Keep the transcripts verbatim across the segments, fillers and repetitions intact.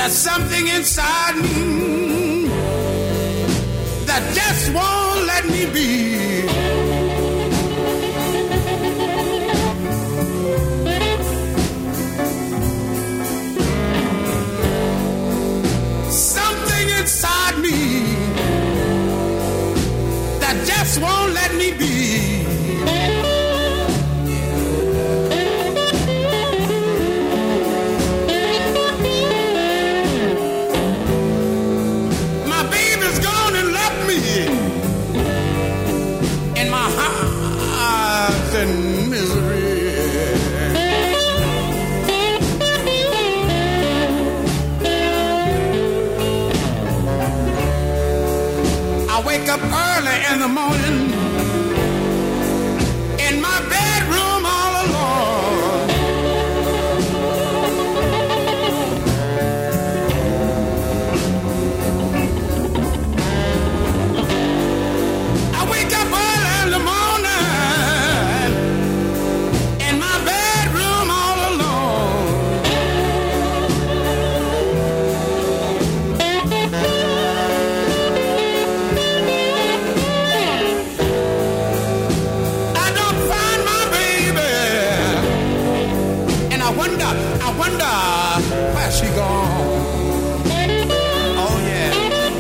There's something inside me that just won't let me be. Something inside me that just won't let me be. And misery. I wake up early in the morning in my bedroom all alone. I wake up early in the morning she gone. Oh yeah.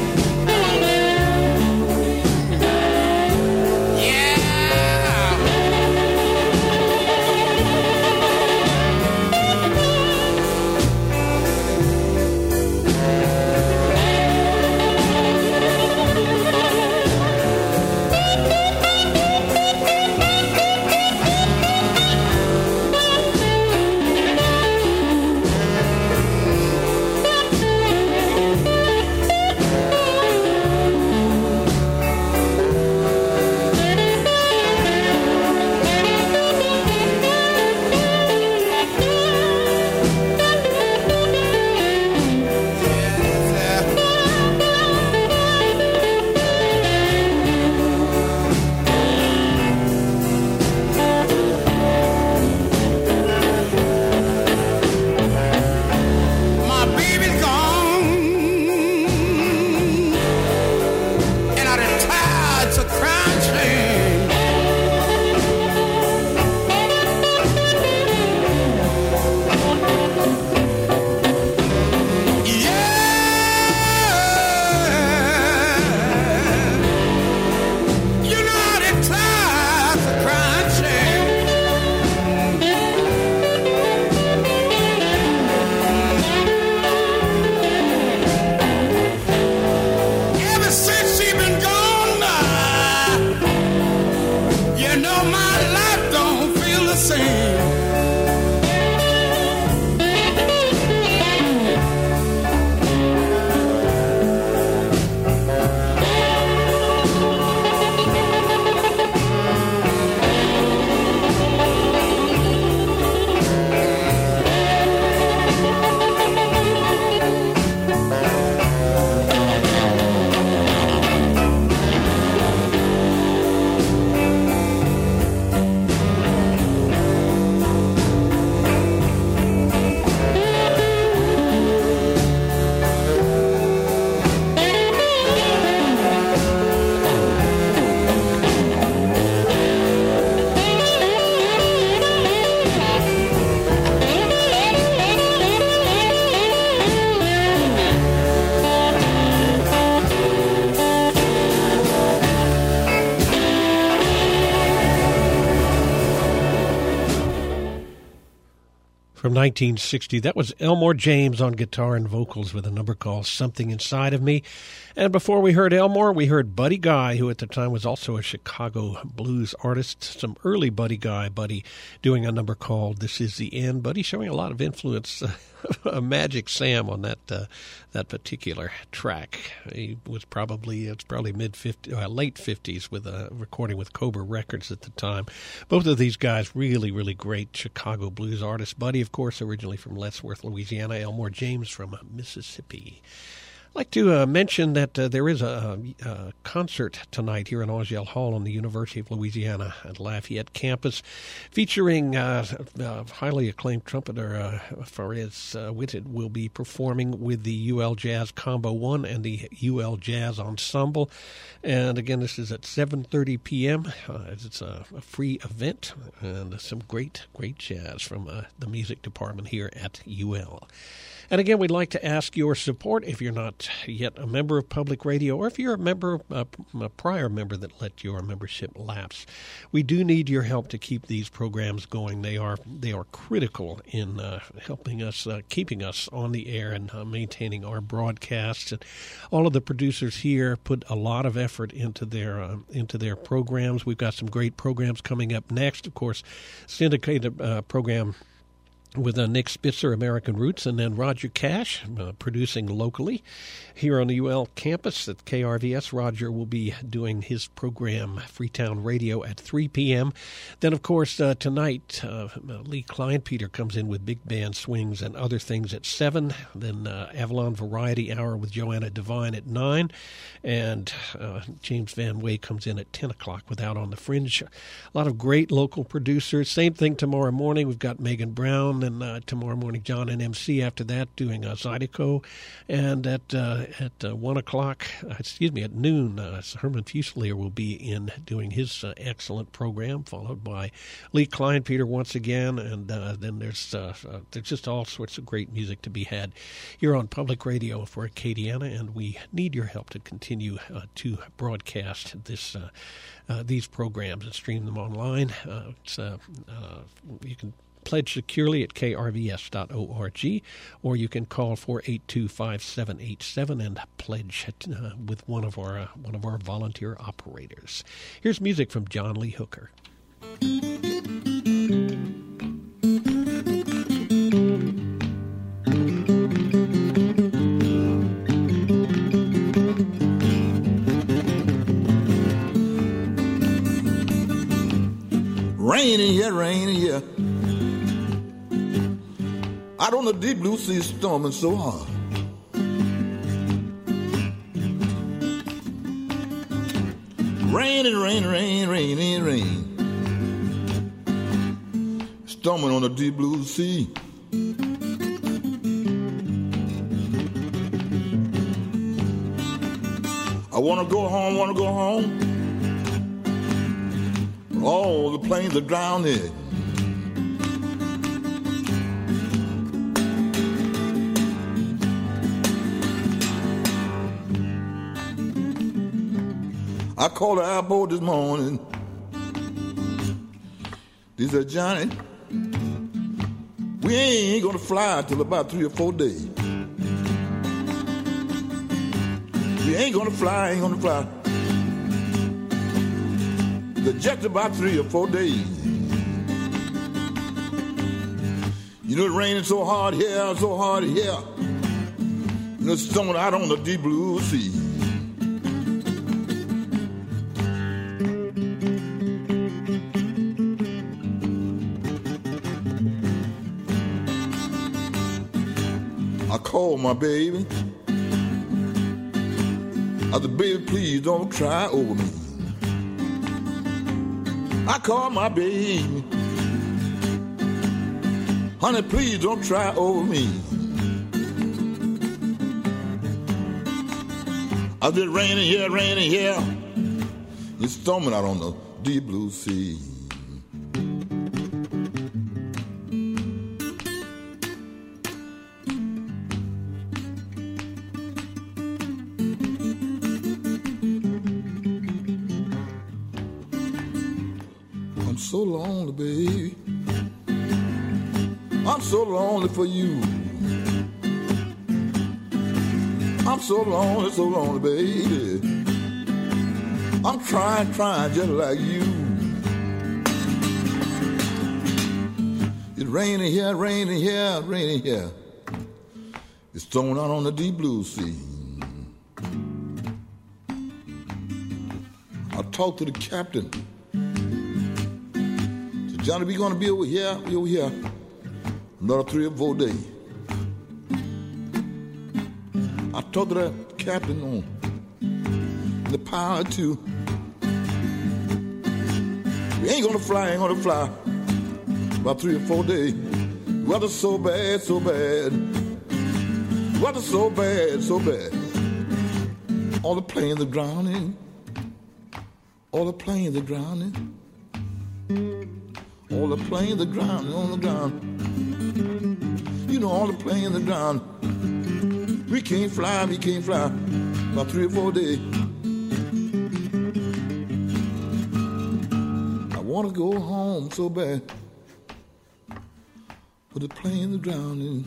From nineteen sixty, that was Elmore James on guitar and vocals with a number called Something Inside of Me. And before we heard Elmore, we heard Buddy Guy, who at the time was also a Chicago blues artist. Some early Buddy Guy, Buddy doing a number called This Is the End. Buddy showing a lot of influence, uh, Magic Sam on that uh, that particular track. He was probably, it's probably mid fifties, uh, late fifties with a recording with Cobra Records at the time. Both of these guys really, really great Chicago blues artists. Buddy, of course, originally from Lettsworth, Louisiana. Elmore James from Mississippi. I'd like to uh, mention that uh, there is a, a concert tonight here in Augiel Hall on the University of Louisiana at Lafayette campus, featuring uh, uh, highly acclaimed trumpeter uh, Fares uh, Whitted will be performing with the U L Jazz Combo One and the U L Jazz Ensemble. And again, this is at seven thirty p.m. Uh, it's a, a free event and some great, great jazz from uh, the music department here at U L. And again, we'd like to ask your support if you're not yet a member of Public Radio, or if you're a member, uh, a prior member that let your membership lapse. We do need your help to keep these programs going. They are they are critical in uh, helping us, uh, keeping us on the air and uh, maintaining our broadcasts. And all of the producers here put a lot of effort into their uh, into their programs. We've got some great programs coming up next. Of course, syndicated uh, program with uh, Nick Spitzer, American Roots, and then Roger Cash, uh, producing locally here on the U L campus at K R V S. Roger will be doing his program, Freetown Radio, at three p.m. Then, of course, uh, tonight, uh, Lee Kleinpeter comes in with big band swings and other things at seven. Then uh, Avalon Variety Hour with Joanna Devine at nine. And uh, James Van Way comes in at ten o'clock with Out on the Fringe. A lot of great local producers. Same thing tomorrow morning. We've got Megan Brown. And uh, tomorrow morning, John and M C after that doing uh, Zydeco. And at uh, at uh, one o'clock, uh, excuse me, at noon, uh, Herman Fuselier will be in doing his uh, excellent program, followed by Lee Kleinpeter once again. And uh, then there's uh, uh, there's just all sorts of great music to be had here on Public Radio for Acadiana, and we need your help to continue uh, to broadcast this uh, uh, these programs and stream them online. Uh, it's, uh, uh, you can pledge securely at k r v s dot org, or you can call four eight two, five seven eight seven and pledge uh, with one of our uh, one of our volunteer operators. Here's music from John Lee Hooker. Raining here, raining here. Out on the deep blue sea, storming so hard. Rain and rain, rain, rain and rain. Storming on the deep blue sea. I wanna go home, wanna go home. All the planes are drowned. I called the airport this morning. They said, Johnny, we ain't gonna fly till about three or four days. We ain't gonna fly, ain't gonna fly. The jet's about three or four days. You know, it's raining so hard here, so hard here. You know, it's storming out on the deep blue sea. I called my baby. I said, baby, please don't cry over me. I called my baby. Honey, please don't cry over me. I said, raining here, raining here. It's storming out on the deep blue sea. I'm so lonely, baby. I'm so lonely for you. I'm so lonely, so lonely, baby. I'm trying, trying just like you. It's raining here, raining here, raining here. It's thrown out on the deep blue sea. I talked to the captain. Said, Johnny, we gonna be over here, be over here. Another three or four days. I talked to that captain on the pilot too. We ain't gonna fly, ain't gonna fly about three or four days. Weather so bad, so bad. Weather so bad, so bad. All the planes are drowning. All the planes are drowning. All the planes are drowning on the ground. You know all the planes are drowning. We can't fly, we can't fly about three or four days. I want to go home so bad, but the planes are drowning.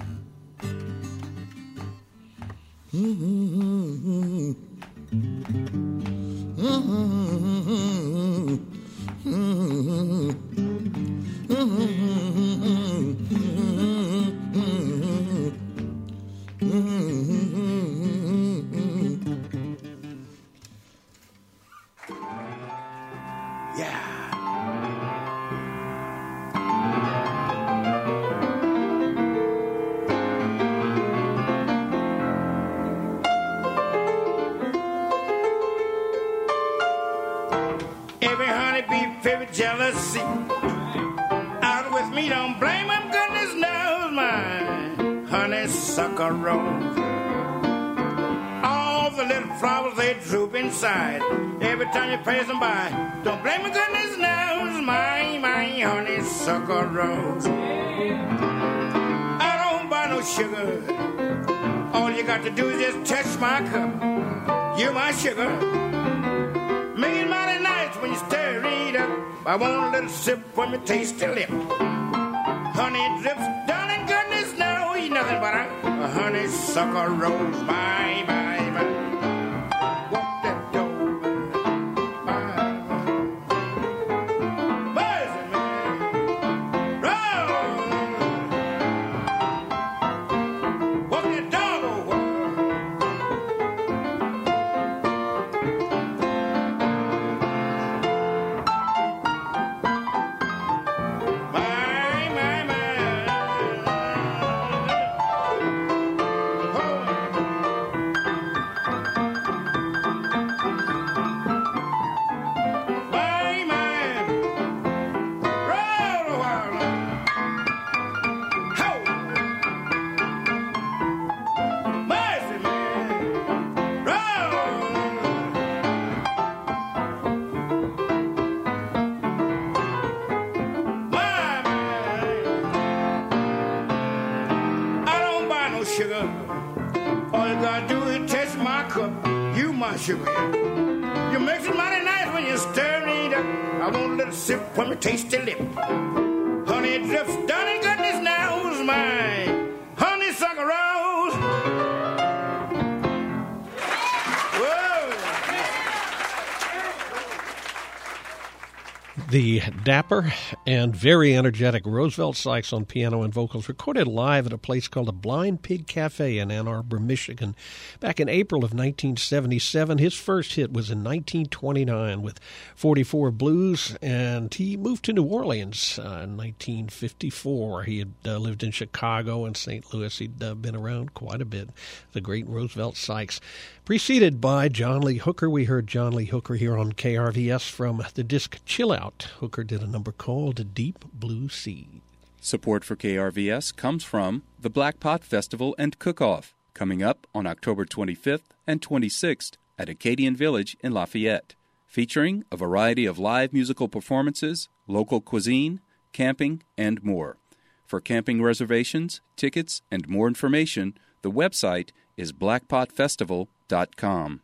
Mm-hmm. Mm-hmm. Mm-hmm. Mm-hmm. Every honeybee, every jealousy. Out with me, don't blame him, goodness knows my honeysuckle rose. All the little flowers, they droop inside. Every time you pass them by, don't blame him, goodness knows my, my honeysuckle rose. I don't buy no sugar. All you got to do is just touch my cup. You're my sugar. Make it mighty nice when you stir it up. I want a little sip when you taste the lip. Honey drips down in goodness, no, ain't nothing but a, a honeysuckle rose. Bye, bye, bye. Walk that door. Bye, bye. Bye, man. Roll. Walk that dog over. Sugar, all you gotta do is touch my cup. You my sugar. You mix it mighty nice when you stir it up. I want a little sip when me taste the lip. Honey, it drips down in goodness knows my honeysuckle rose. Whoa. The dapper and very energetic Roosevelt Sykes on piano and vocals, recorded live at a place called the Blind Pig Cafe in Ann Arbor, Michigan, back in April of nineteen seventy-seven. His first hit was in nineteen twenty-nine with forty-four Blues, and he moved to New Orleans uh, in nineteen fifty-four. He had uh, lived in Chicago and Saint Louis. He'd uh, been around quite a bit, the great Roosevelt Sykes. Preceded by John Lee Hooker. We heard John Lee Hooker here on K R V S from the disc Chill Out. Hooker did a number called Deep Blue Sea. Support for K R V S comes from the Black Pot Festival and Cook-Off, coming up on October twenty-fifth and twenty-sixth at Acadian Village in Lafayette, featuring a variety of live musical performances, local cuisine, camping, and more. For camping reservations, tickets, and more information, the website is black pot festival dot com.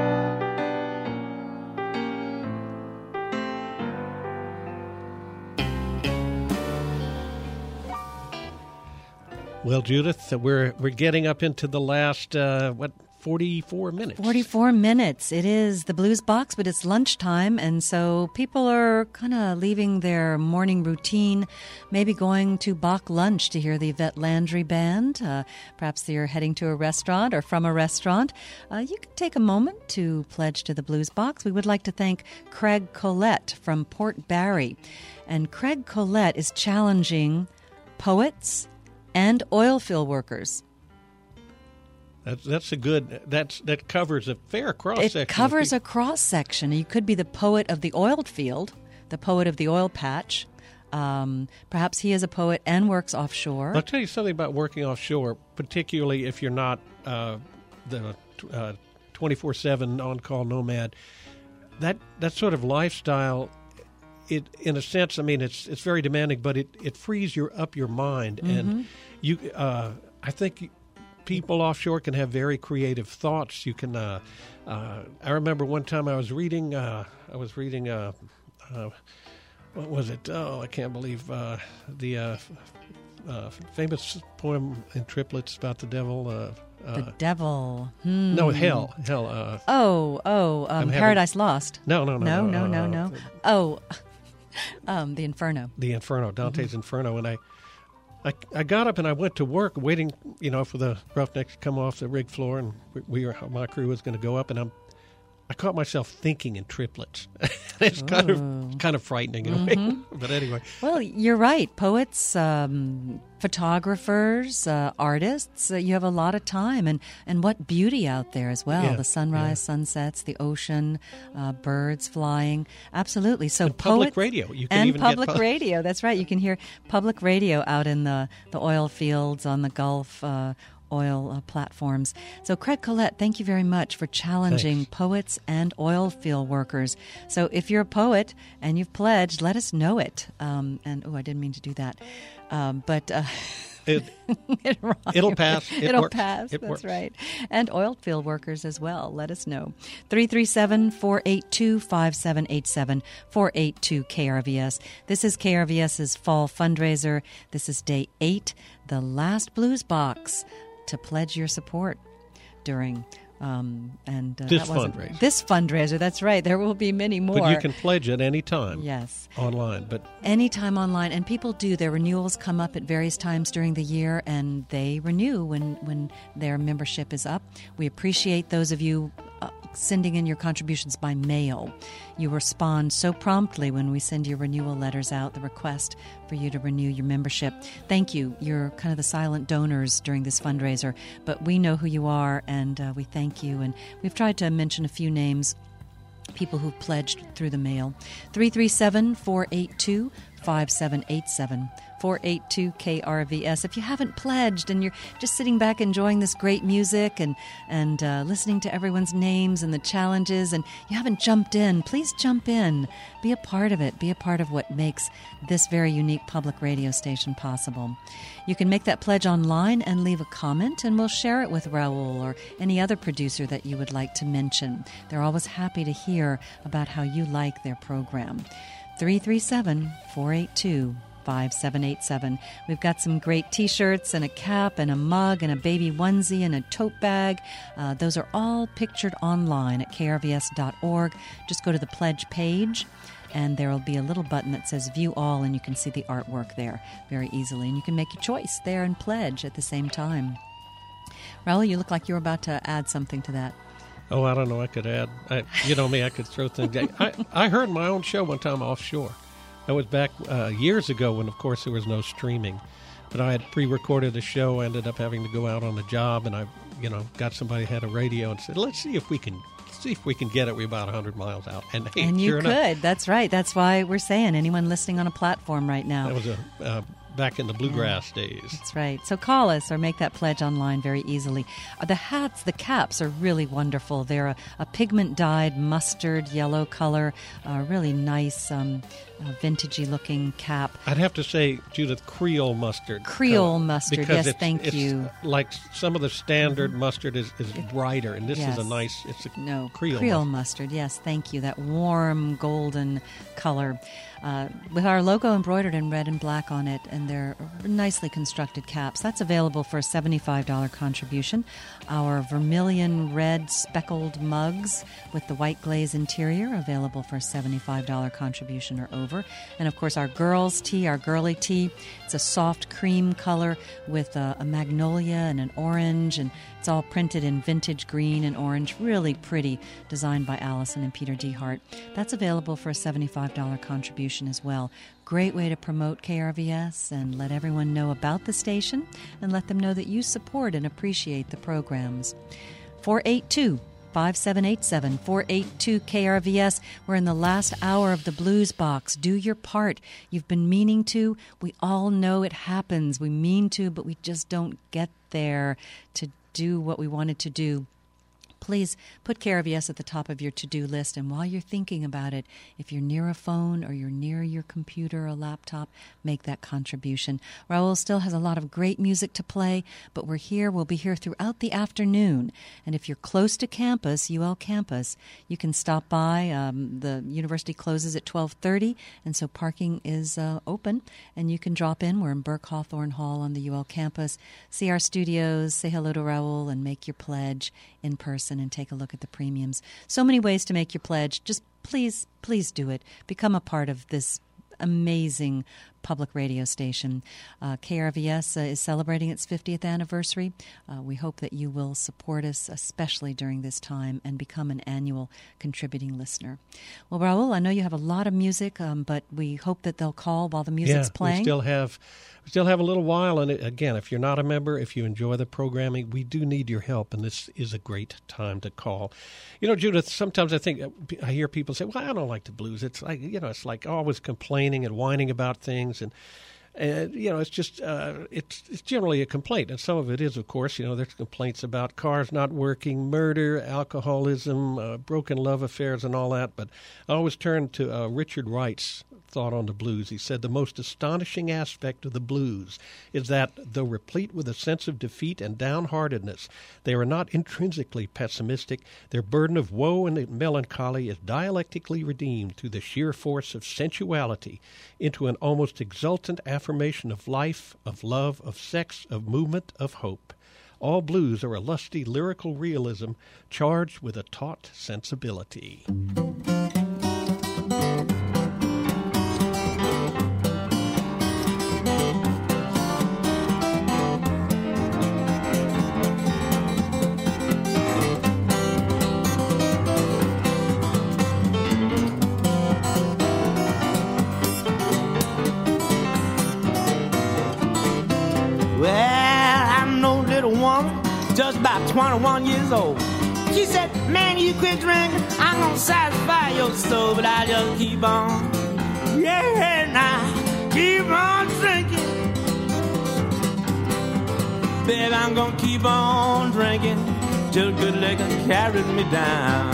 Well, Judith, we're we're getting up into the last, uh, what, forty-four minutes? forty-four minutes. It is the Blues Box, but it's lunchtime, and so people are kind of leaving their morning routine, maybe going to Bach lunch to hear the Yvette Landry Band. Uh, perhaps they're heading to a restaurant or from a restaurant. Uh, you can take a moment to pledge to the Blues Box. We would like to thank Craig Collette from Port Barre. And Craig Collette is challenging poets and oil field workers. That's, that's a good. That's that covers a fair cross section. It covers a cross section. You could be the poet of the oiled field, the poet of the oil patch. Um, perhaps he is a poet and works offshore. I'll tell you something about working offshore, particularly if you're not uh, the uh, twenty-four seven on-call nomad. That that sort of lifestyle, it in a sense, I mean, it's it's very demanding, but it, it frees your up your mind, Mm-hmm. and you. Uh, I think. People offshore can have very creative thoughts. You can. Uh, uh, I remember one time I was reading. Uh, I was reading. Uh, uh, what was it? Oh, I can't believe uh, the uh, uh, famous poem in triplets about the devil. Uh, uh, the devil. Hmm. No, hell, hell. Uh, Oh, oh, um, having- Paradise Lost. no, no, no, No, no, no, uh, no. Oh, um, the Inferno. The Inferno, Dante's Mm-hmm. Inferno, and I, I, I got up and I went to work, waiting, you know, for the roughnecks to come off the rig floor, and we, we were, my crew was going to go up, and I'm, I caught myself thinking in triplets. It's kind of, kind of frightening in a Mm-hmm. way, but anyway. Well, you're right. Poets, um, photographers, uh, artists, uh, you have a lot of time. And, and what beauty out there as well. Yeah, the sunrise, yeah. sunsets, the ocean, uh, birds flying. Absolutely. So And public poets- radio. You can and even get public pu- radio. That's right. You can hear public radio out in the, the oil fields on the Gulf uh, oil uh, platforms. So Craig Collette, thank you very much for challenging Thanks. poets and oil field workers. So if you're a poet and you've pledged, let us know it. Um, and oh, I didn't mean to do that. Um, but uh, It, it rhymes. It'll pass. It It'll works. pass. It That's works. right. And oil field workers as well. Let us know. three three seven, four eight two, five seven eight seven, four eight two K R V S. This is KRVS's fall fundraiser. This is day eight, the last blues box to pledge your support during um, and uh, This that wasn't- fundraiser. This fundraiser. That's right. There will be many more. But you can pledge at any time Yes. online. But Anytime online, and people do. Their renewals come up at various times during the year, and they renew when, when their membership is up. We appreciate those of you uh, sending in your contributions by mail. You respond so promptly when we send your renewal letters out, the request for you to renew your membership. Thank you. You're kind of the silent donors during this fundraiser, but we know who you are, and uh, we thank you. And we've tried to mention a few names, people who've pledged through the mail. three three seven, four eight two, five seven eight seven. four eight two K R V S. If you haven't pledged and you're just sitting back enjoying this great music and, and uh, listening to everyone's names and the challenges, and you haven't jumped in, please jump in. Be a part of it. Be a part of what makes this very unique public radio station possible. You can make that pledge online and leave a comment, and we'll share it with Raul or any other producer that you would like to mention. They're always happy to hear about how you like their program. three three seven, four eight two, five seven eight seven. We've got some great T-shirts and a cap and a mug and a baby onesie and a tote bag. Uh, those are all pictured online at K R V S dot org. Just go to the pledge page, and there will be a little button that says View All, and you can see the artwork there very easily. And you can make your choice there and pledge at the same time. Raul, you look like you're about to add something to that. oh, I don't know. I could add. I, you know me. I could throw things. I I heard my own show one time offshore. That was back uh, years ago when, of course, there was no streaming. But I had pre-recorded a show. I ended up having to go out on the job, and I, you know, got somebody who had a radio and said, "Let's see if we can, see if we can get it." We're about a hundred miles out, and hey, And you sure could. enough, That's right. That's why we're saying anyone listening on a platform right now. that was a uh, back in the bluegrass days. That's right. So call us or make that pledge online very easily. Uh, the hats, the caps are really wonderful. They're a, a pigment-dyed mustard yellow color, uh, really nice, um, uh, vintagey-looking cap. I'd have to say, Judith, Creole mustard. Creole color, mustard, because yes, it's, thank it's you. Like some of the standard mustard is, is brighter, and this Yes. is a nice. It's a No, Creole. Creole mustard. mustard. Yes, thank you. That warm golden color. Uh, with our logo embroidered in red and black on it, and they're nicely constructed caps. That's available for a seventy-five dollars contribution. Our vermilion red speckled mugs with the white glaze interior, available for a seventy-five dollars contribution or over. over. And of course, our girls' tea, our girly tea, it's a soft cream color with a, a magnolia and an orange, and it's all printed in vintage green and orange. Really pretty, designed by Allison and Peter D. Hart. That's available for a seventy-five dollars contribution as well. Great way to promote K R V S and let everyone know about the station and let them know that you support and appreciate the programs. four eight two, five seven eight seven, four eight two K R V S. We're in the last hour of the Blues Box. Do your part. You've been meaning to. We all know it happens. We mean to, but we just don't get there to do what we wanted to do. Please put K R V S at the top of your to-do list, and while you're thinking about it, if you're near a phone or you're near your computer or laptop, make that contribution. Raul still has a lot of great music to play, but we're here. We'll be here throughout the afternoon, and if you're close to campus, U L campus, you can stop by. Um, the university closes at twelve thirty, and so parking is uh, open, and you can drop in. We're in Burke Hawthorne Hall on the U L campus. See our studios, say hello to Raul, and make your pledge in person and take a look at the premiums. So many ways to make your pledge. Just please, please do it. Become a part of this amazing public radio station. Uh, K R V S uh, is celebrating its fiftieth anniversary. Uh, we hope that you will support us, especially during this time, and become an annual contributing listener. Well, Raul, I know you have a lot of music, um, but we hope that they'll call while the music's yeah, playing. We still have we still have a little while, and it, again, if you're not a member, if you enjoy the programming, we do need your help, and this is a great time to call. You know, Judith, sometimes I think I hear people say, well, I don't like the blues. It's like, you know, it's like always complaining and whining about things, and And, you know, it's just, uh, it's, it's generally a complaint. And some of it is, of course, you know, there's complaints about cars not working, murder, alcoholism, uh, broken love affairs and all that. But I always turn to uh, Richard Wright's thought on the blues. He said the most astonishing aspect of the blues is that, though replete with a sense of defeat and downheartedness, they are not intrinsically pessimistic. Their burden of woe and melancholy is dialectically redeemed through the sheer force of sensuality into an almost exultant affirmation of life, of love, of sex, of movement, of hope. All blues are a lusty lyrical realism charged with a taut sensibility. Just about twenty-one years old. She said, man, you quit drinking, I'm gonna satisfy your soul. But I just keep on, yeah, now, keep on drinking. Baby, I'm gonna keep on drinking till good liquor carries me down.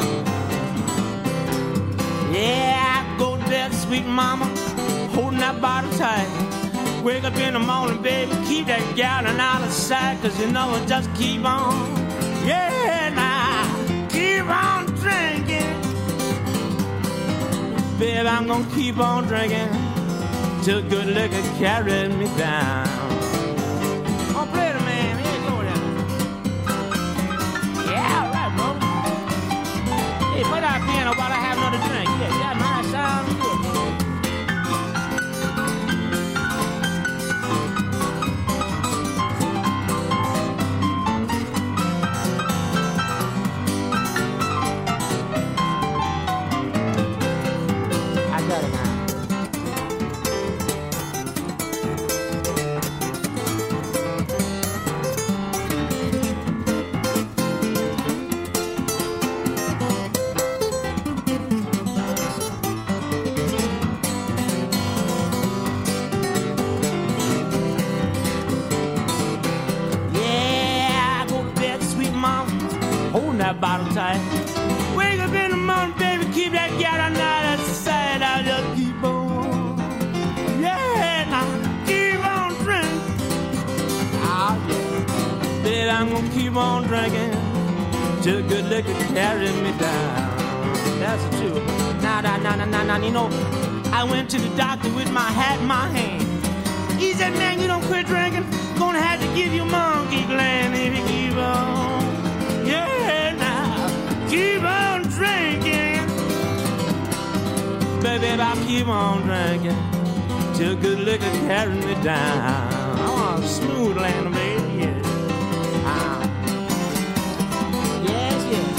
Yeah, I go to that sweet mama, holding that bottle tight. Wake up in the morning, baby, keep that gallon out of sight, 'cause you know it just keep on, yeah, now, keep on drinking. Baby, I'm gonna keep on drinking till good liquor carries me down. Oh, play the man, here you go then. Yeah, all right, bro. Hey, put that piano while I have another drink. Yeah, that might sound good. Bottle tight. Wake up in the morning, baby, keep that gallon out of sight. I'll just keep on, yeah, now keep on drinking. Oh, yeah. Baby, I'm gonna keep on drinking till good liquor carries me down. That's the truth. Now, now, now, now, now, you know, I went to the doctor with my hat in my hand. He said, man, you don't quit drinking, gonna have to give you monkey gland if you keep on. Yeah, now, keep on drinking. Baby, I'll keep on drinking till good liquor carries me down. I want a smooth land, baby, yeah. Ah. Yes, yes.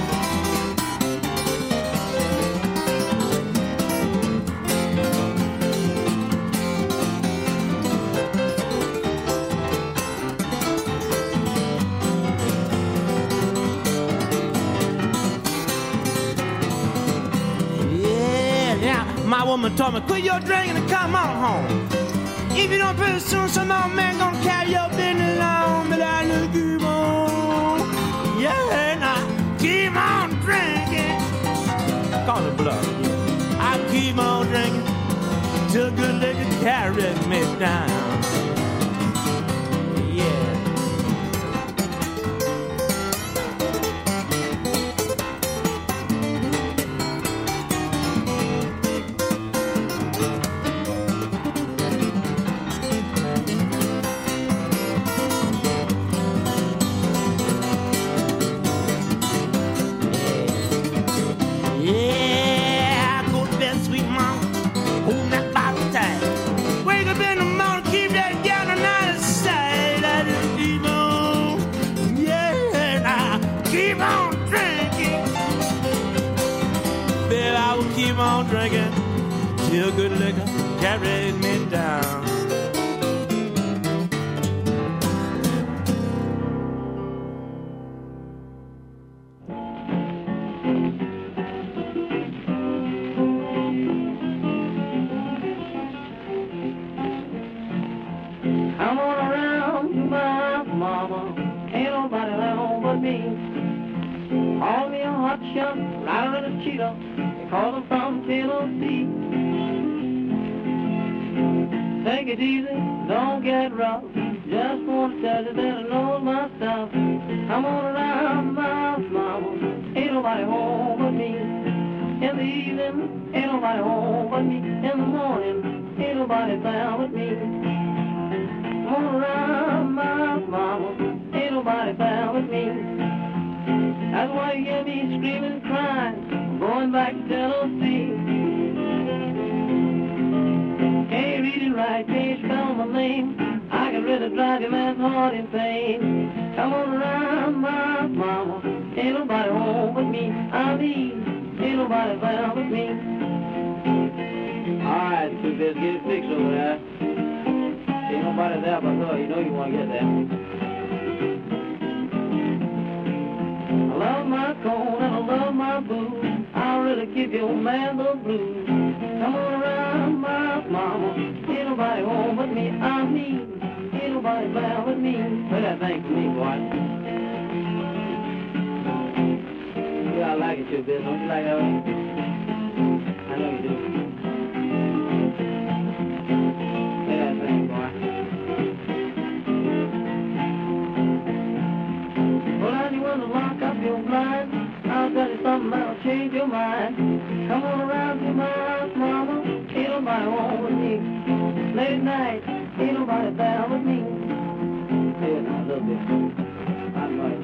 My woman told me, quit your drinking and come on home. If you don't pretty soon, some old man gonna carry your business on. But I just keep on, yeah, now keep on drinking. Call it bluff. I keep on drinking till good liquor carries me down. Yeah. Drinking till good liquor carried me down. I'm on around to my mama, ain't nobody home but me. Call me a hot shot, rider and a cheetah, cause I'm from Tennessee. Take it easy, don't get rough. Just want to tell you that I know my stuff. I'm on around my mama, ain't nobody home but me. In the evening, ain't nobody home but me. In the morning, ain't nobody found but me. I'm on around my mama, ain't nobody found but me. That's why you hear me screaming and crying, going back to Tennessee. Can't read it right, can't spell my name. I can really drive your man's heart in pain. Come on around my mama, ain't nobody home but me. I mean, ain't nobody found but me. All right, two bits, get it fixed over there. Ain't nobody there but her, you know you want to get there. I love my corn and I love my booze. I'll really give your man the blues. Come on around my mama, ain't nobody home but me. I mean, ain't nobody found but me. Play that thing for me, boy. Yeah, I like it, too, Bill. Don't you like that one? I know you do. Play that thing, boy. Well, now you want to lock up your blind, I'll tell you something that'll change your mind. Come on around to my house, mama, ain't nobody home with me. Late at night, ain't nobody down with me. Hey, now, a little bit. Not much.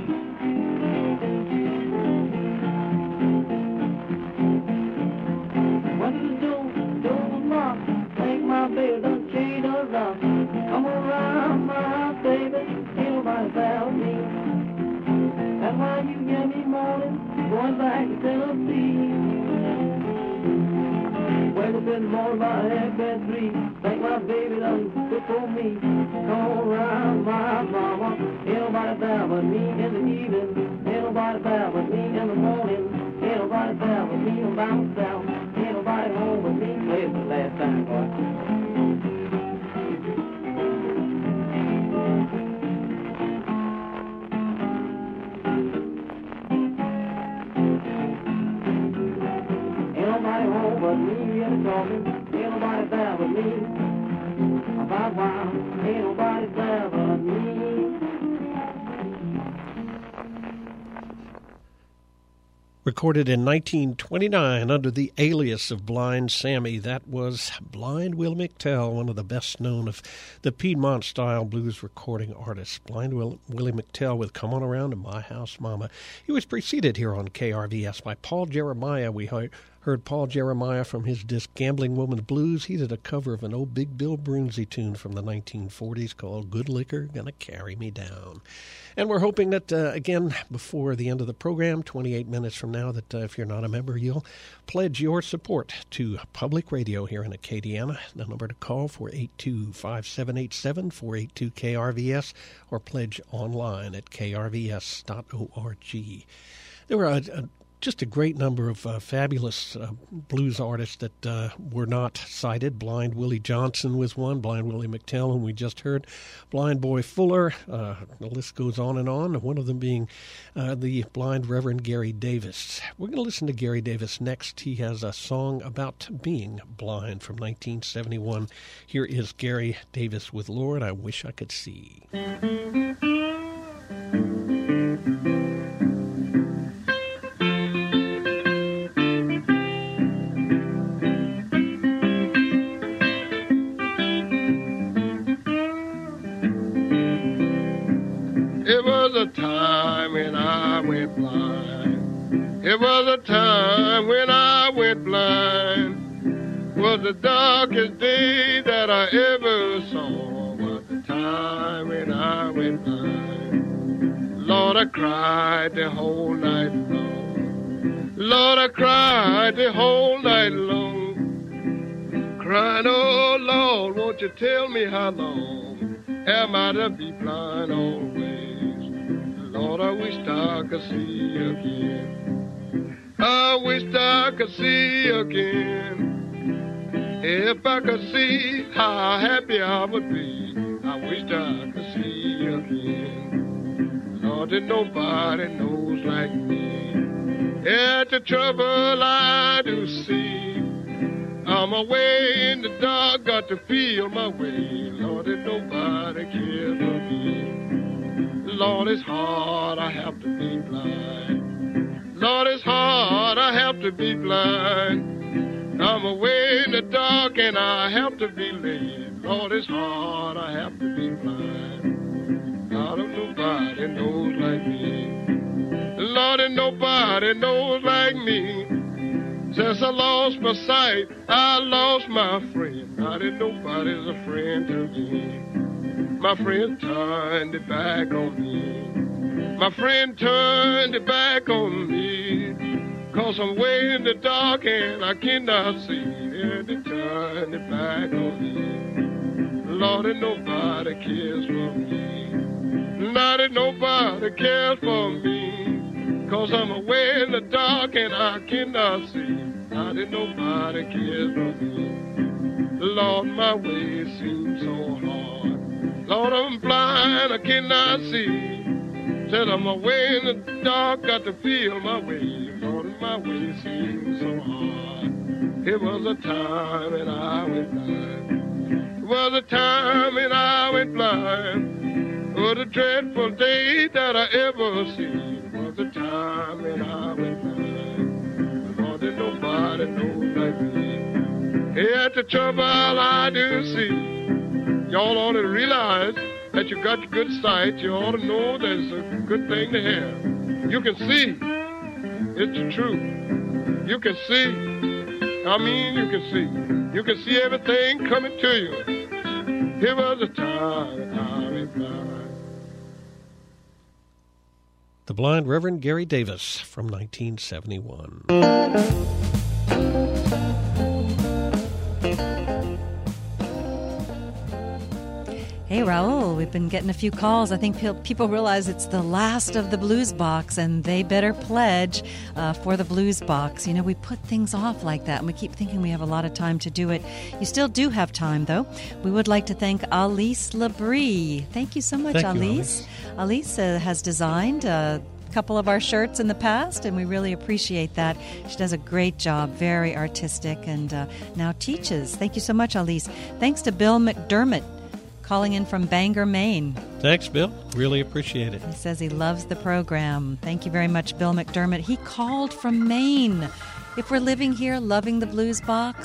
What did you do? Door was locked. Think my baby done changed her lock. Come on around my house, baby, ain't nobody down with me. That's why you get me morning, going back to Tennessee. Wake up in the morning about half past three. Think my baby done cook for me. Come on around my mama, ain't nobody there but me. In the evening, ain't nobody there but me. In the morning, ain't nobody there but me. I'm by myself, ain't nobody home but me. Play it for the last time, boy. But me and talking, ain't nobody there but me. About why, ain't nobody there but me. Recorded in nineteen twenty-nine under the alias of Blind Sammy, that was Blind Will McTell, one of the best known of the Piedmont-style blues recording artists. Blind Will, Willie McTell with Come On Around to My House Mama. He was preceded here on K R V S by Paul Jeremiah. We heard, Heard Paul Jeremiah from his disc Gambling Woman's Blues. He did a cover of an old Big Bill Broonzy tune from the nineteen forties called Good Liquor Gonna Carry Me Down. And we're hoping that, uh, again, before the end of the program, twenty-eight minutes from now, that uh, if you're not a member, you'll pledge your support to public radio here in Acadiana. The number to call, four eight two, five seven eight seven, four eight two K R V S, or pledge online at k r v s dot org. There were a, a just a great number of uh, fabulous uh, blues artists that uh, were not cited. Blind Willie Johnson was one, Blind Willie McTell, whom we just heard, Blind Boy Fuller, uh, the list goes on and on, one of them being uh, the blind Reverend Gary Davis. We're going to listen to Gary Davis next. He has a song about being blind from nineteen seventy-one. Here is Gary Davis with Lord, I Wish I Could See. It was a time when I went blind. It was a time when I went blind. Was the darkest day that I ever saw. Was the time when I went blind. Lord, I cried the whole night long. Lord, I cried the whole night long. Crying, oh Lord, won't you tell me how long am I to be blind always? Lord, I wish I could see again. I wish I could see again. If I could see how happy I would be, I wish I could see again. Lord, that nobody knows like me. At the trouble I do see, I'm away in the dark, got to feel my way. Lord, that nobody cares for me. Lord, it's hard, I have to be blind. Lord, it's hard, I have to be blind. I'm away in the dark and I have to be late. Lord, it's hard, I have to be blind. Lord, nobody knows like me. Lord, and nobody knows like me. Since I lost my sight, I lost my friend. Not that nobody's a friend to me. My friend turned it back on me. My friend turned it back on me. Cause I'm way in the dark and I cannot see. And they turned it back on me. Lord, and nobody cares for me. Not that nobody cares for me. Cause I'm away in the dark and I cannot see. Not that nobody cares for me. Lord, my way seems so hard. Lord, I'm blind, I cannot see. Said I'm away in the dark, got to feel my way. Lord, my way seems so hard. It was a time when I went blind. It was a time when I went blind. What a dreadful day that I ever see. It was a time when I went blind. Lord, that nobody knows like me. At the trouble I do see. Y'all ought to realize that you got good sight. You ought to know that's a good thing to have. You can see. It's the truth. You can see. I mean, you can see. You can see everything coming to you. Here was a time I was blind. The blind Reverend Gary Davis from nineteen seventy-one. Hey, Raul, we've been getting a few calls. I think pe- people realize it's the last of the Blues Box, and they better pledge uh, for the Blues Box. You know, we put things off like that, and we keep thinking we have a lot of time to do it. You still do have time, though. We would like to thank Alice Labrie. Thank you so much, Thank you, Alice. Alice uh, has designed uh, a couple of our shirts in the past, and we really appreciate that. She does a great job, very artistic, and uh, now teaches. Thank you so much, Alice. Thanks to Bill McDermott, calling in from Bangor, Maine. Thanks, Bill. Really appreciate it. He says he loves the program. Thank you very much, Bill McDermott. He called from Maine. If we're living here, loving the Blues Box,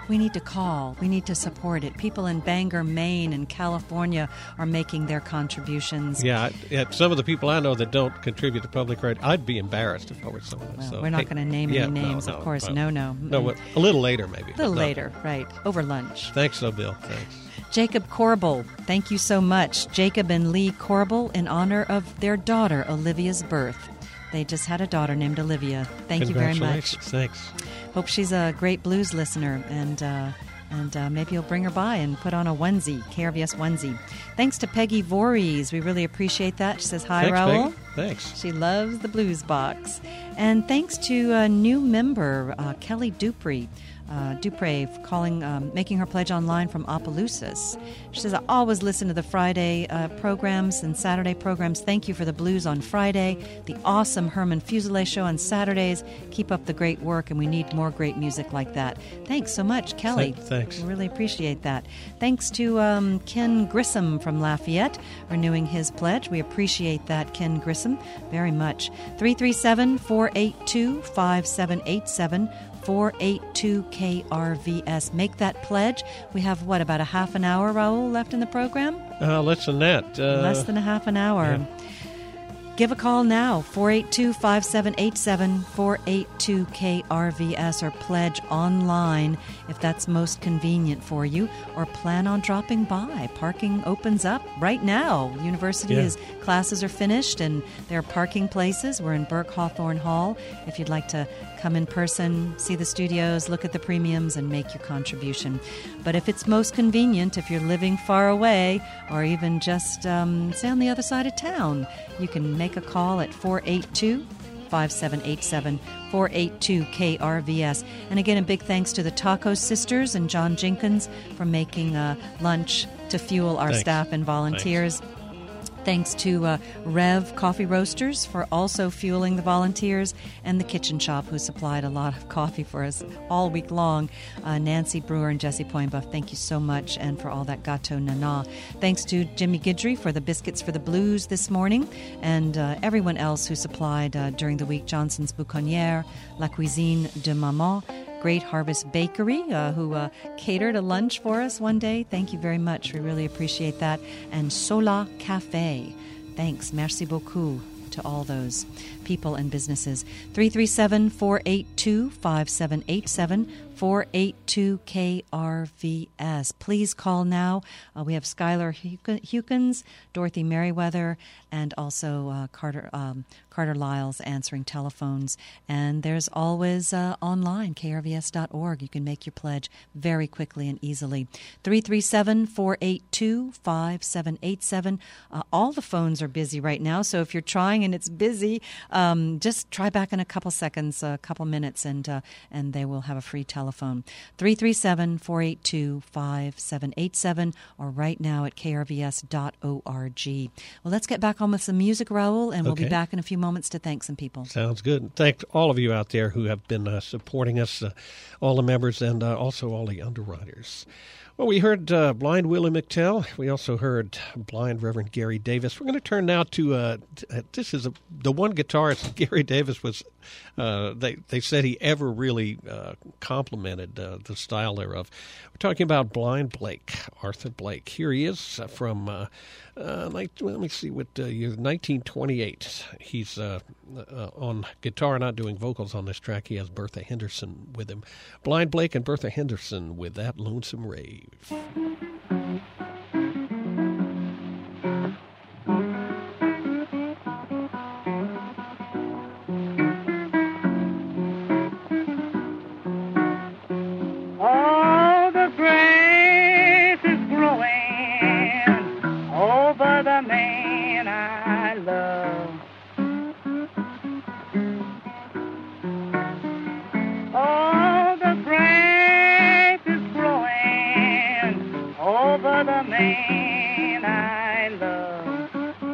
we need to call. We need to support it. People in Bangor, Maine, and California are making their contributions. Yeah, yeah, some of the people I know that don't contribute to public radio, I'd be embarrassed if I were some of them. Well, so, we're not hey, going to name yeah, any names, no, of no, course. well, no, no. No, what, a little later maybe. A little but no. later, right. Over lunch. Thanks, though, Bill. Thanks. Jacob Corbel, thank you so much. Jacob and Lee Corbel, in honor of their daughter, Olivia's birth. They just had a daughter named Olivia. Thank you very much. Congratulations. Thanks. Hope she's a great blues listener, and uh, and uh, maybe you'll bring her by and put on a onesie, K R V S onesie. Thanks to Peggy Voorhees. We really appreciate that. She says, hi, Thanks, Raul. Peggy. Thanks. She loves the Blues Box. And thanks to a new member, uh, Kelly Dupree. Uh, Dupre calling, um, making her pledge online from Opelousas. She says, I always listen to the Friday uh, programs and Saturday programs. Thank you for the blues on Friday, the awesome Herman Fuselier show on Saturdays. Keep up the great work, and we need more great music like that. Thanks so much, Kelly. Th- thanks. We really appreciate that. Thanks to um, Ken Grissom from Lafayette, renewing his pledge. We appreciate that, Ken Grissom, very much. three three seven, four eight two, five seven eight seven. four eight two K R V S. Make that pledge. We have, what, about a half an hour, Raul, left in the program? Uh, less than that. Uh, Less than a half an hour. yeah. Give a call now, four eight two, five seven eight seven, four eight two K R V S, or pledge online if that's most convenient for you, or plan on dropping by. Parking opens up right now. University Yeah. is, classes are finished and there are parking places. We're in Burke Hawthorne Hall. If you'd like to come in person, see the studios, look at the premiums, and make your contribution. But if it's most convenient, if you're living far away or even just, um, say, on the other side of town, you can make a call at four eight two, five seven eight seven, four eight two K R V S. And again, a big thanks to the Taco Sisters and John Jenkins for making uh, lunch to fuel our Thanks. staff and volunteers. Thanks to uh, Rev Coffee Roasters for also fueling the volunteers, and the Kitchen Shop, who supplied a lot of coffee for us all week long. Uh, Nancy Brewer and Jesse Poinbuff, thank you so much, and for all that gâteau nana. Thanks to Jimmy Guidry for the biscuits for the blues this morning, and uh, everyone else who supplied uh, during the week. Johnson's Bouconniere, La Cuisine de Maman, Great Harvest Bakery, uh, who uh, catered a lunch for us one day. Thank you very much. We really appreciate that. And Sola Cafe. Thanks. Merci beaucoup to all those people and businesses. three three seven, four eight two, five seven eight seven, four eight two K R V S. Please call now. Uh, we have Skylar Hukins, Dorothy Merriweather, and also uh, Carter um, Carter Lyles answering telephones. And there's always uh, online, K R V S dot org. You can make your pledge very quickly and easily. three three seven, four eight two, five seven eight seven. Uh, all the phones are busy right now, so if you're trying and it's busy, um, just try back in a couple seconds, a couple minutes, and uh, and they will have a free telephone. three three seven, four eight two, five seven eight seven, or right now at K R V S dot org. Well, let's get back on with some music, Raul, and we'll Okay. be back in a few moments to thank some people. Sounds good. Thank all of you out there who have been uh, supporting us, uh, all the members, and uh, also all the underwriters. Well, we heard uh, Blind Willie McTell. We also heard Blind Reverend Gary Davis. We're going to turn now to, uh, t- uh, this is a, the one guitarist Gary Davis was, uh, they, they said he ever really uh, complimented uh, the style thereof. We're talking about Blind Blake, Arthur Blake. Here he is uh, from, uh, uh, like, well, let me see, what uh, year, nineteen twenty-eight. He's uh, uh, on guitar, not doing vocals on this track. He has Bertha Henderson with him. Blind Blake and Bertha Henderson with That Lonesome Rave. All the grass is growing over the man I love. All the grass is growing over the man I love.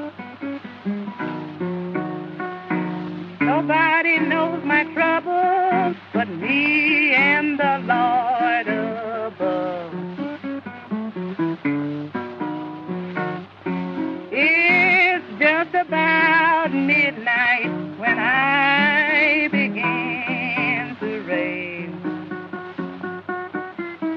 Nobody knows my troubles but me and the Lord above. It's just about midnight when I begin to rave.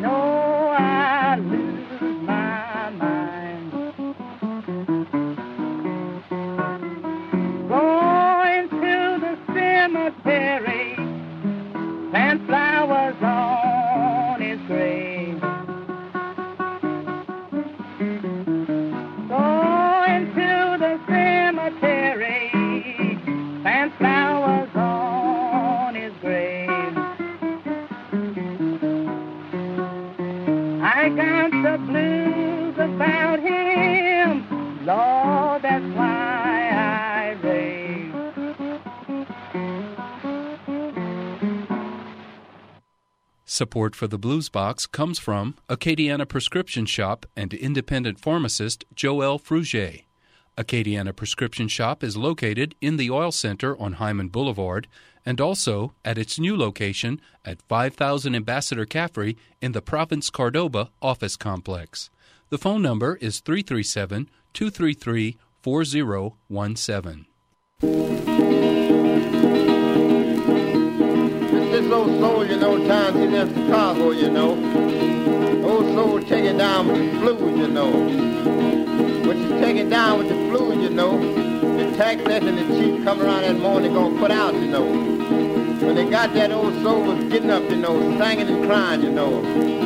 know I lose my mind. Going to the cemetery, plant flowers on his grave. Going to the cemetery, plant flowers on his grave. I got the blues about him, Lord, that's why I rave. Support for the Blues Box comes from Acadiana Prescription Shop and independent pharmacist Joël Frugier. Acadiana Prescription Shop is located in the Oil Center on Hyman Boulevard and also at its new location at five thousand Ambassador Caffrey in the Province Cordoba office complex. The phone number is three three seven, two three three, four zero one seven. This old soul, you know, times he's in Chicago, you know. Old soul taking down with the blues, you know. When she's taking down with the blues, you know, the tax and the chief come around that morning gonna put out, you know. When they got that old soul was getting up, you know, singing and crying, you know.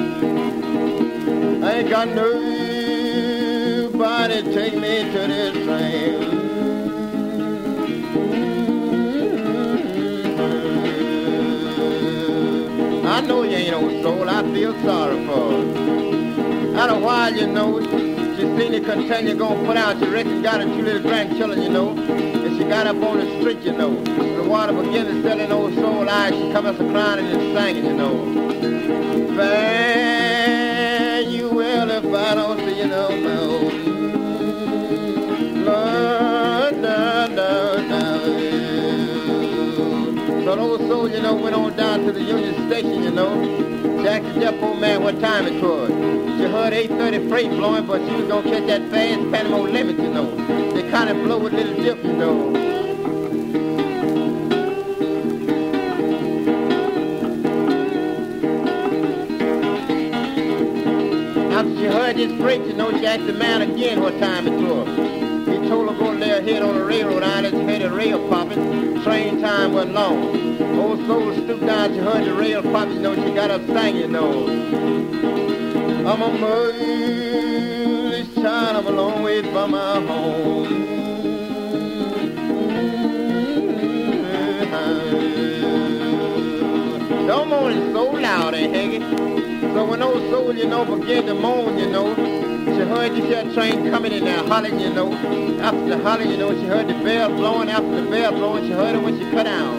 I ain't got nobody take me to this train. I know you ain't no soul, I feel sorry for her. Out a while, you know, she seen it continue gonna put out. She reckon got her two little grandchildren, you know, and she got up on the street, you know. The water began to set in old soul eyes. She come up to crying and singing, you know. Fare you well if I don't see you no more. Lord, no, no, no. So the old soul, you know, went on down to the Union Station, you know. She asked the depot man what time it was. She heard eight thirty freight blowing, but she was gonna catch that fast Panama limit, you know. They kind of blow with little dip, you know. After she heard this freight, you know, she asked the man again what time it was. He told her go lay her head on the railroad island. She heard the rail popping. Train time wasn't long. Old soul stooped down. She heard the rail popping. You know, she got up singing, you know. I'm a move this child. I'm a long way from my home. Don't moan it so loud, eh, Haggy? So when old soul, you know, began to moan, you know, she heard this here train coming in there hollering, you know. After the hollering, you know, she heard the bell blowing. After the bell blowing, she heard it when she cut down.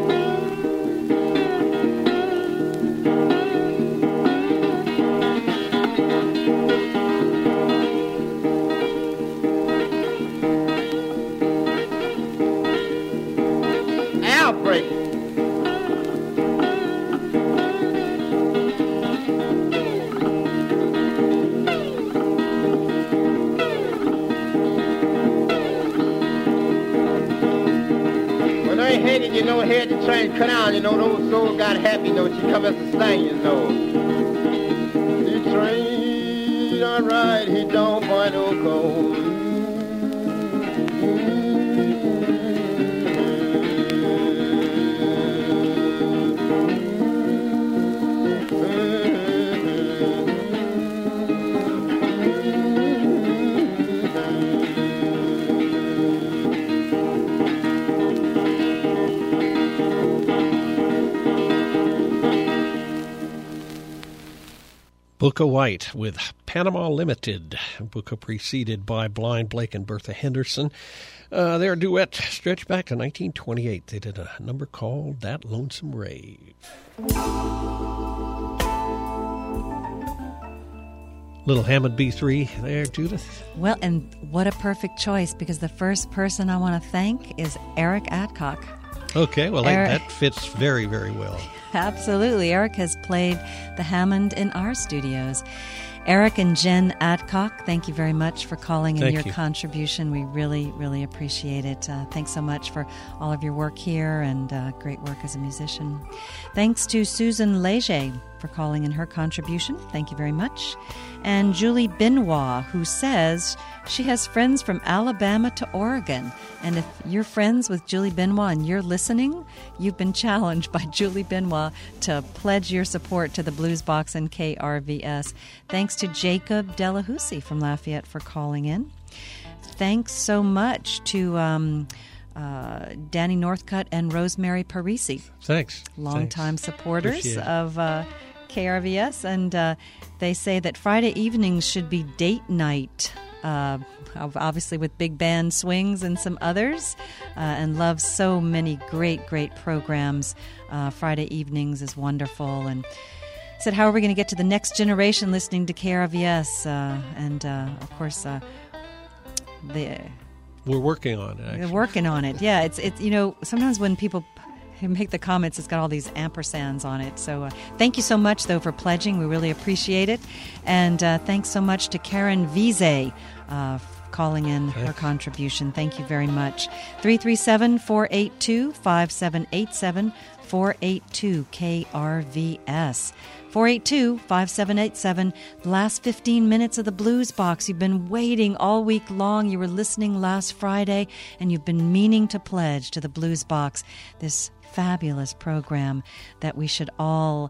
Outbreak. You know, had the train cut out, you know, those souls got happy, you know, she come as a sing, you know. The train, all right, he don't find no cold. Booker White with Panama Limited. Booker preceded by Blind Blake and Bertha Henderson. Uh, their duet stretched back to nineteen twenty-eight. They did a number called That Lonesome Rave. Little Hammond B three there, Judith. Well, and what a perfect choice, because the first person I want to thank is Eric Adcock. Okay, well, Eric, that fits very, very well. Absolutely. Eric has played the Hammond in our studios. Eric and Jen Adcock, thank you very much for calling in Thank your you. contribution. We really, really appreciate it. Uh, thanks so much for all of your work here and uh, great work as a musician. Thanks to Susan Leger for calling in her contribution. Thank you very much. And Julie Benoit, who says she has friends from Alabama to Oregon. And if you're friends with Julie Benoit and you're listening, you've been challenged by Julie Benoit to pledge your support to the Blues Box and K R V S. Thanks to Jacob Delahousie from Lafayette for calling in. Thanks so much to um, uh, Danny Northcutt and Rosemary Parisi. Thanks. Longtime Thanks. supporters Appreciate it. of uh, K R V S. And uh, they say that Friday evenings should be date night. Uh, obviously with big band swings and some others, uh, and love so many great, great programs. Uh, Friday evenings is wonderful. And said, how are we going to get to the next generation listening to K R V S? Uh, and, uh, of course, uh, the We're working on it, they're actually. working on it. Yeah, it's, it's you know, sometimes when people make the comments, it's got all these ampersands on it. So uh, thank you so much, though, for pledging. We really appreciate it. And uh, thanks so much to Karen Vize uh, calling in her contribution. Thank you very much. three three seven, four eight two, five seven eight seven, four eight two K R V S. four eight two, five seven eight seven. The last fifteen minutes of the Blues Box. You've been waiting all week long. You were listening last Friday, and you've been meaning to pledge to the Blues Box, this fabulous program that we should all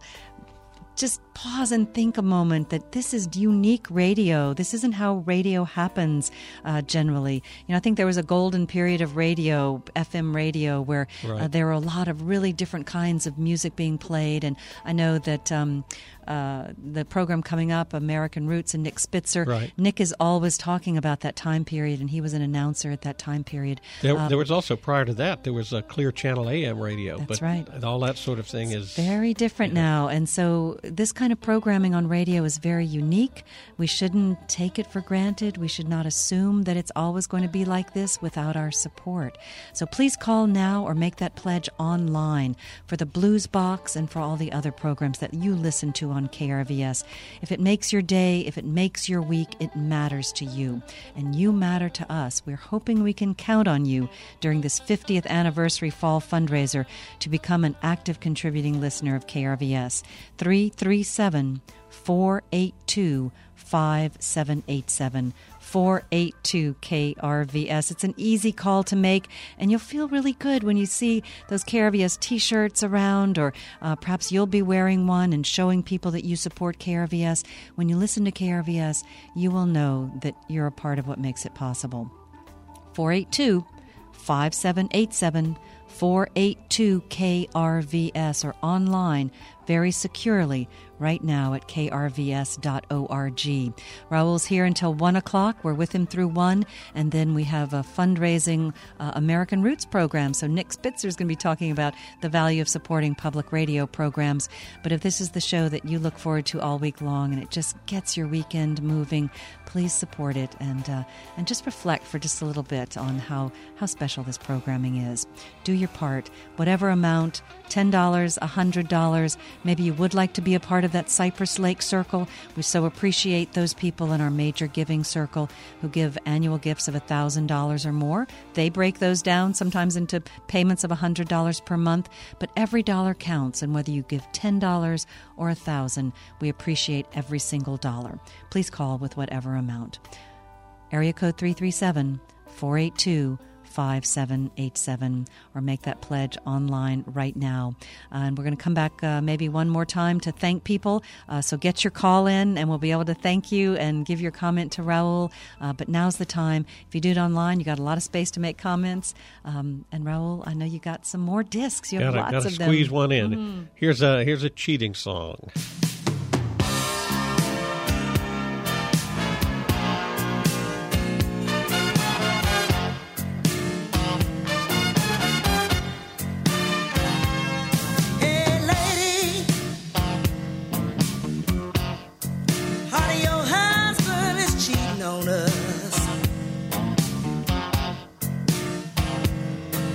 just pause and think a moment that this is unique radio. This isn't how radio happens uh, generally. You know, I think there was a golden period of radio, F M radio, where Right. uh, there were a lot of really different kinds of music being played. And I know that um, uh, the program coming up, American Roots, and Nick Spitzer, Right. Nick is always talking about that time period, and he was an announcer at that time period. There, Um, there was also, prior to that, there was a Clear Channel A M radio. That's but right. all that sort of thing is... very different yeah. now. And so this kind of programming on radio is very unique. We shouldn't take it for granted. We should not assume that it's always going to be like this without our support. So please call now or make that pledge online for the Blues Box and for all the other programs that you listen to on K R V S. If it makes your day, if it makes your week, it matters to you. And you matter to us. We're hoping we can count on you during this fiftieth anniversary fall fundraiser to become an active contributing listener of K R V S. three three seven, four eight two, five seven eight seven. four eight two K R V S. It's an easy call to make, and you'll feel really good when you see those K R V S t-shirts around, or uh, perhaps you'll be wearing one and showing people that you support K R V S. When you listen to K R V S, you will know that you're a part of what makes it possible. four eight two, five seven eight seven, four eight two K R V S, or online very securely right now at K R V S dot org. Raul's here until one o'clock. We're with him through one, and then we have a fundraising uh, American Roots program. So Nick Spitzer is going to be talking about the value of supporting public radio programs. But if this is the show that you look forward to all week long and it just gets your weekend moving, please support it and uh, and just reflect for just a little bit on how, how special this programming is. Do your part, whatever amount, ten dollars, one hundred dollars. Maybe you would like to be a part of that Cypress Lake Circle. We so appreciate those people in our major giving circle who give annual gifts of one thousand dollars or more. They break those down sometimes into payments of one hundred dollars per month, but every dollar counts, and whether you give ten dollars or one thousand dollars, we appreciate every single dollar. Please call with whatever amount. Area code three three seven, four eight two, five seven eight seven, or make that pledge online right now. Uh, and we're going to come back uh, maybe one more time to thank people. Uh, so get your call in and we'll be able to thank you and give your comment to Raul. Uh, but now's the time. If you do it online, you got a lot of space to make comments. Um, and Raul, I know you got some more discs. You have Gotta, lots gotta of them. squeeze one in. Mm-hmm. Here's a here's a cheating song.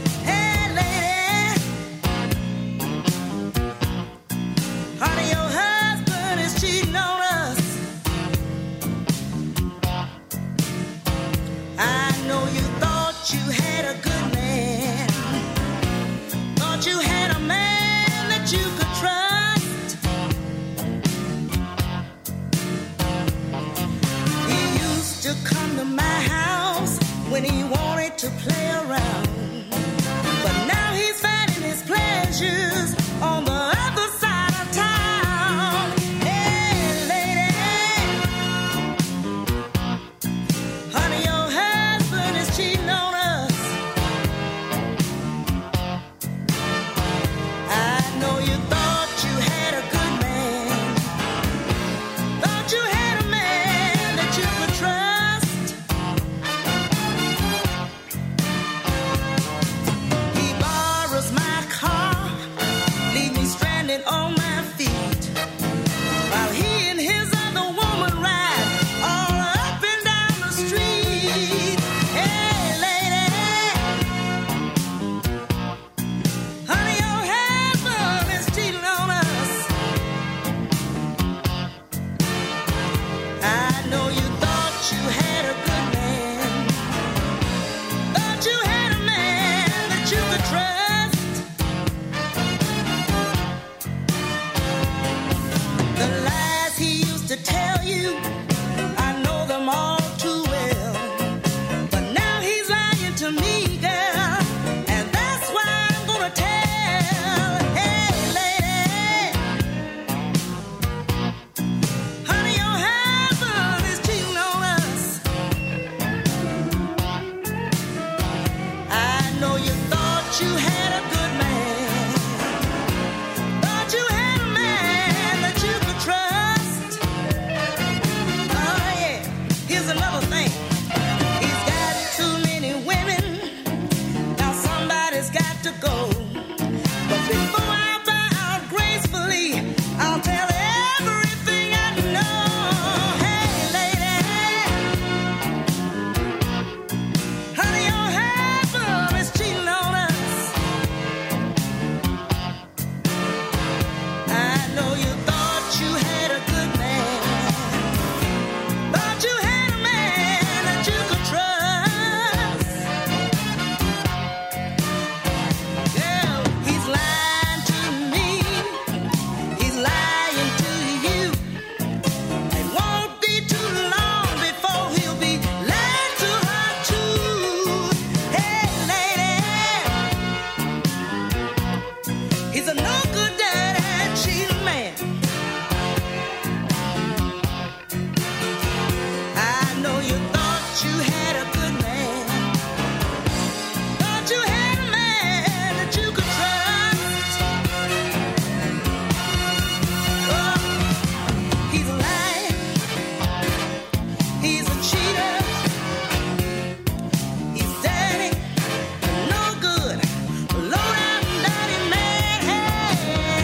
Honey, your husband to play around. But now he's finding his pleasures on the other side of town. Hey, lady, honey, your husband is cheating on us. I know you thought you had a good man, thought you had a man that you could trust. He borrows my car, leave me stranded on my feet, while he and his other woman ride all up and down the street. Hey, lady, honey, your husband is cheating on us. I know you thought you had a good man, thought you had a man that you could trust. The lies he used to tell you, I know them all too well. But now he's lying to me, girl, and that's why I'm gonna tell. Hey, lady, honey, your husband is cheating on us. I know you thought you had a good man, thought you had a man that you could trust. Oh yeah, here's another thing. He's got too many women. Now somebody's got to go. But before I bow out gracefully, I'll tell everything I know. Hey, lady, honey, your husband is cheating on us. I know you thought you had a good man, thought you had a man that you could trust. Girl, he's lying to me, he's lying to you. It won't be too long before he'll be lying to her too. Hey, lady, he's a no good daddy, cheating man. I know you thought you had a good man, thought you had a man that you could trust. Oh, he's lying, he's a cheater, he's dirty, no good, low down dirty man. Hey,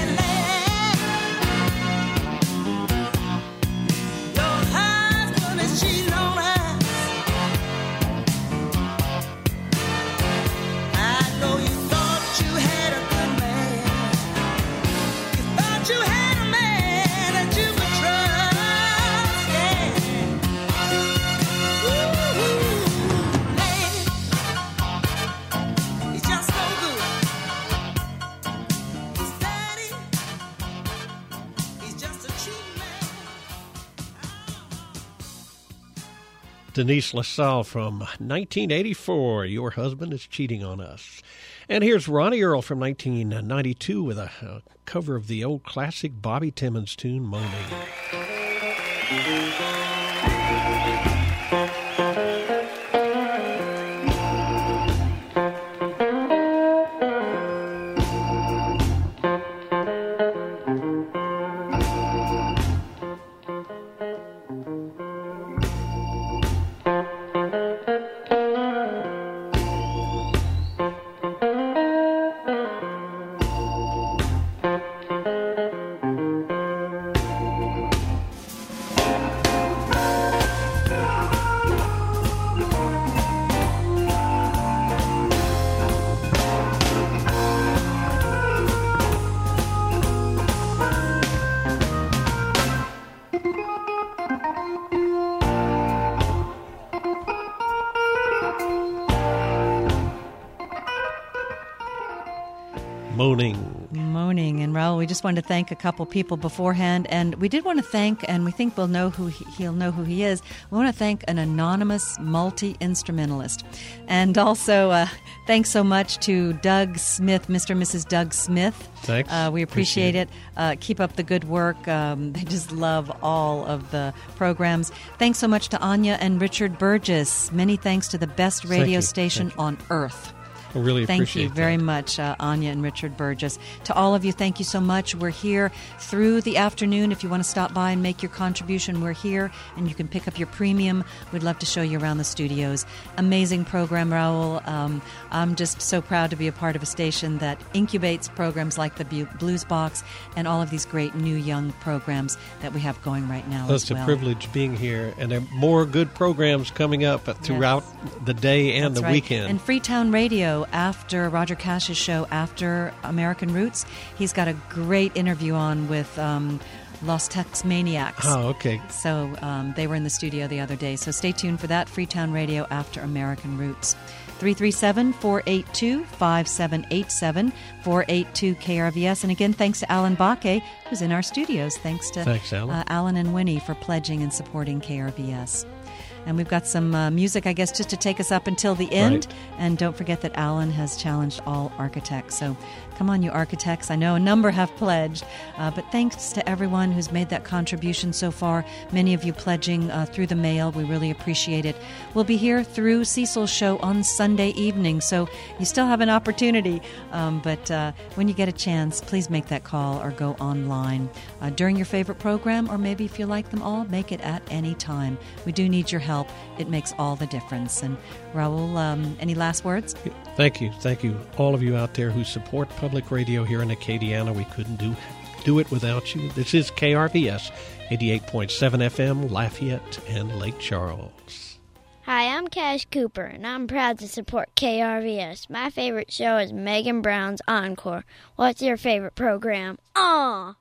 lady, your husband is cheating on us. I know you thought you had a good man, you thought you had a man that you could trust. Yeah. Ooh, lady, he's just no good. He's dirty, he's just a cheating man. Denise LaSalle from nineteen eighty-four, Your Husband is Cheating on Us. And here's Ronnie Earl from nineteen ninety-two with a, a cover of the old classic Bobby Timmons tune, Moaning. Moaning Moaning. And Raul, we just wanted to thank a couple people beforehand, and we did want to thank, and we think we'll know who he, he'll know who he is. We want to thank an anonymous multi-instrumentalist. And also, uh, thanks so much to Doug Smith, Mister and Missus Doug Smith. Thanks. Uh, we appreciate, appreciate it. Uh, keep up the good work. Um, they just love all of the programs. Thanks so much to Anya and Richard Burgess. Many thanks to the best radio station on earth. I really thank appreciate you very that. much, uh, Anya and Richard Burgess. To all of you, thank you so much. We're here through the afternoon. If you want to stop by and make your contribution, we're here, and you can pick up your premium. We'd love to show you around the studios. Amazing program, Raul. Um, I'm just so proud to be a part of a station that incubates programs like the Bu- Blues Box and all of these great new young programs that we have going right now Well, as it's well. a privilege being here, and there are more good programs coming up throughout the day and That's the right. weekend. And Freetown Radio, after Roger Cash's show, after American Roots, he's got a great interview on with um, Los Tex Maniacs. Oh, okay. So um, they were in the studio the other day. So stay tuned for that. Freetown Radio after American Roots. three three seven, four eight two, five seven eight seven, four eight two K R V S. And again, thanks to Alan Baque, who's in our studios. Thanks to Thanks, Alan. Uh, Alan and Winnie for pledging and supporting K R V S. And we've got some uh, music, I guess, just to take us up until the end. Right. And don't forget that Alan has challenged all architects. So come on, you architects. I know a number have pledged. Uh, but thanks to everyone who's made that contribution so far. Many of you pledging uh, through the mail. We really appreciate it. We'll be here through Cecil's show on Sunday evening. So you still have an opportunity. Um, but uh, when you get a chance, please make that call or go online uh, during your favorite program. Or maybe if you like them all, make it at any time. We do need your help. It makes all the difference. And Raul, um, any last words? Thank you. Thank you, all of you out there who support public radio here in Acadiana. We couldn't do do it without you. This is K R V S, eighty-eight point seven F M, Lafayette and Lake Charles. Hi, I'm Cash Cooper, and I'm proud to support K R V S. My favorite show is Megan Brown's Encore. What's your favorite program? Aw!